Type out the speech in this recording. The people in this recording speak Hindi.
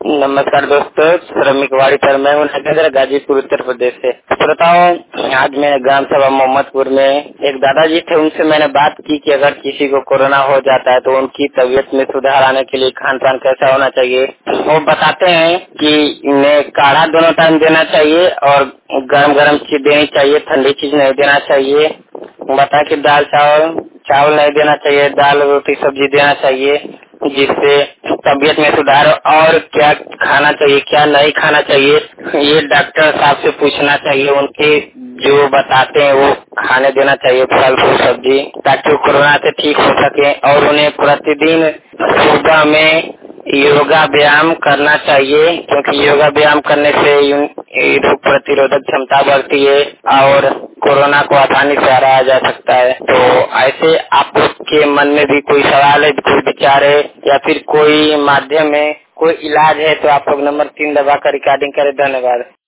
नमस्कार दोस्तों, श्रमिक वाड़ी पर मैं हूँ नगेंद्र, गाजीपुर उत्तर प्रदेश से। श्रोताओं, आज मैं ग्राम सभा मोहम्मदपुर में एक दादाजी थे, उनसे मैंने बात की कि अगर किसी को कोरोना हो जाता है तो उनकी तबीयत में सुधार आने के लिए खान पान कैसा होना चाहिए। वो बताते हैं कि इन्हें काढ़ा दोनों टाइम देना चाहिए और गरम गरम चीज देनी चाहिए, ठंडी चीज नहीं देना चाहिए। बता कि दाल चावल नहीं देना चाहिए, दाल रोटी सब्जी देना चाहिए, जिससे तबीयत में सुधार। और क्या खाना चाहिए क्या नहीं खाना चाहिए, ये डॉक्टर साहब से पूछना चाहिए। उनके जो बताते हैं वो खाने देना चाहिए, फल फूल सब्जी, ताकि वो कोरोना से ठीक हो सके। और उन्हें प्रतिदिन सुबह में योगा व्यायाम करना चाहिए, क्योंकि योगा व्यायाम करने से रोग प्रतिरोधक क्षमता बढ़ती है और कोरोना को आसानी से हराया जा सकता है। तो ऐसे आप लोग के मन में भी कोई सवाल है, कोई विचार है या फिर कोई माध्यम है, कोई इलाज है तो आप लोग नंबर 3 दबाकर रिकॉर्डिंग करें। धन्यवाद।